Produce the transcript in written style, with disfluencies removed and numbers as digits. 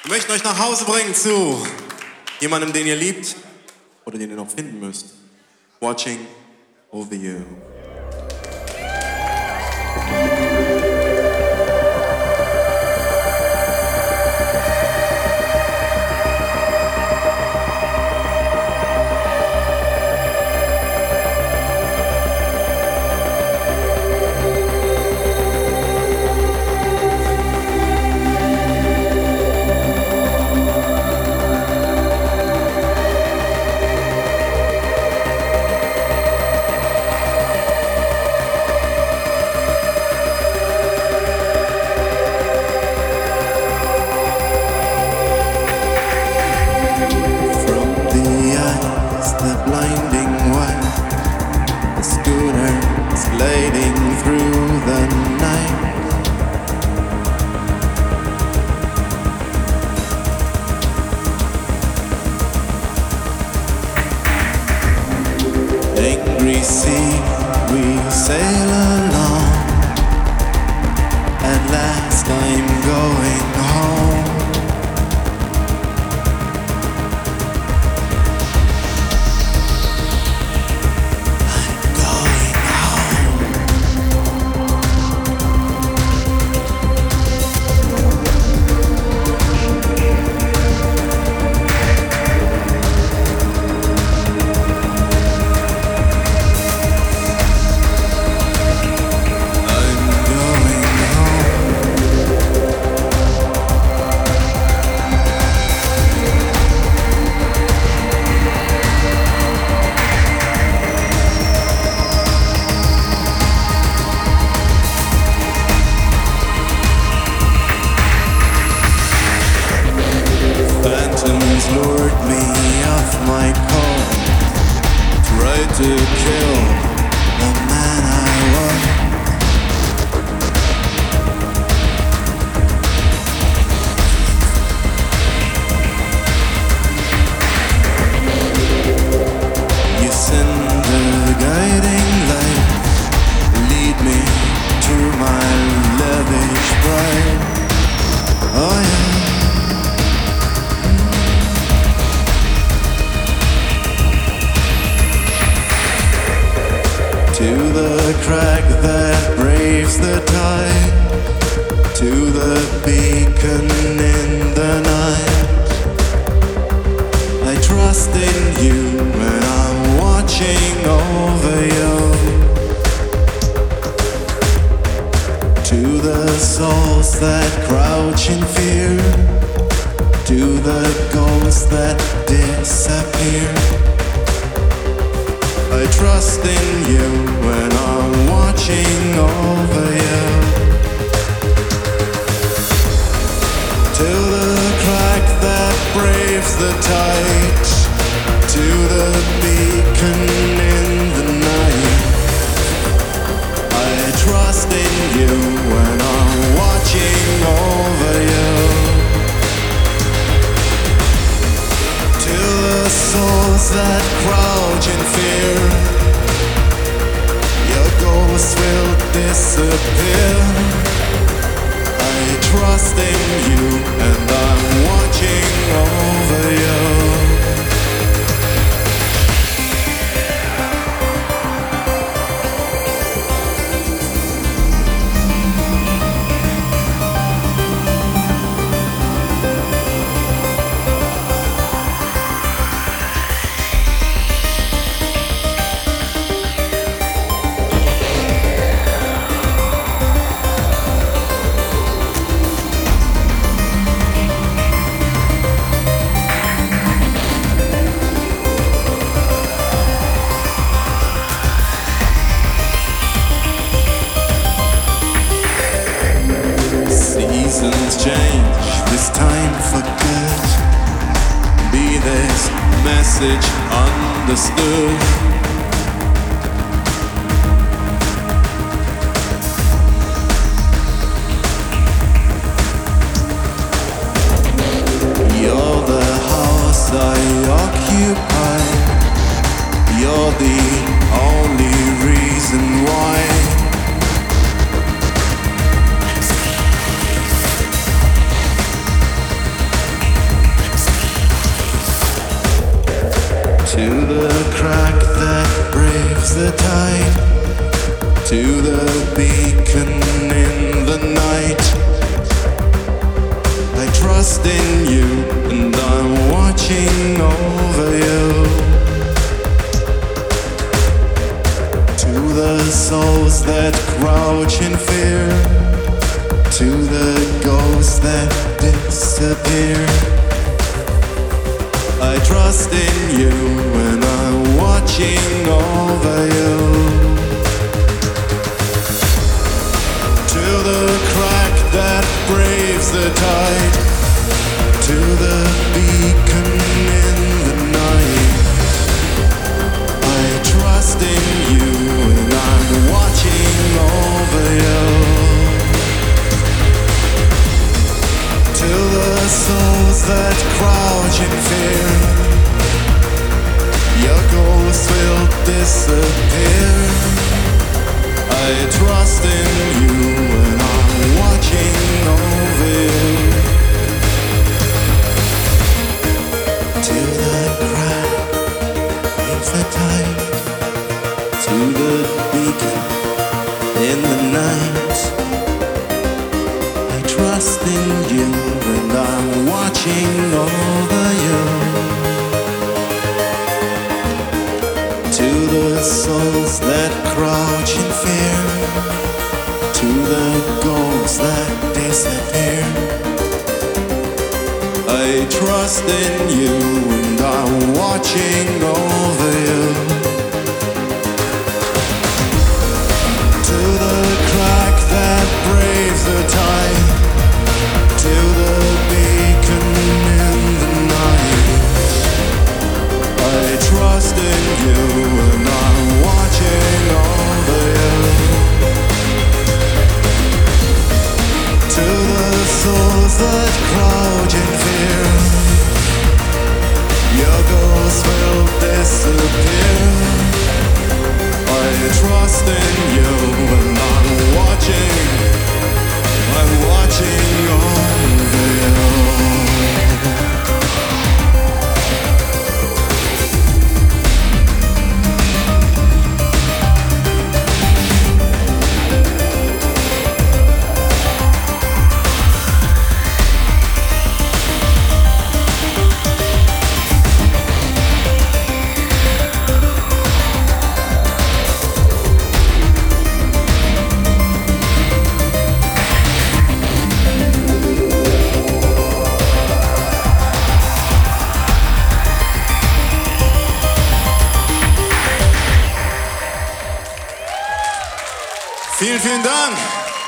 Wir möchten euch nach Hause bringen zu jemandem, den ihr liebt oder den ihr noch finden müsst. Watching over you. to the crack that braves the tide, to the beacon in the night. I trust in you and I'm watching over you. To the souls that crouch in fear, to the ghosts that disappear, I trust in you and I'm watching over you. To the crack that braves the tide, to the beacon in the night, I trust in you and I'm watching over you. To the souls that crouch in fear, your ghost will disappear. I trust in you and I'm watching over you. To the crack of the tide, to the beacon in the night, I trust in you and I'm watching over you. To the souls that crouch in fear, to the ghosts that disappear, I trust in you and I'm watching over you. To the crack that braves the tide, to the beacon in the night, I trust in you and I'm watching over you. To the souls that crouch in fear, your ghosts will disappear. I trust in you and I'm watching over you. Vielen, vielen Dank.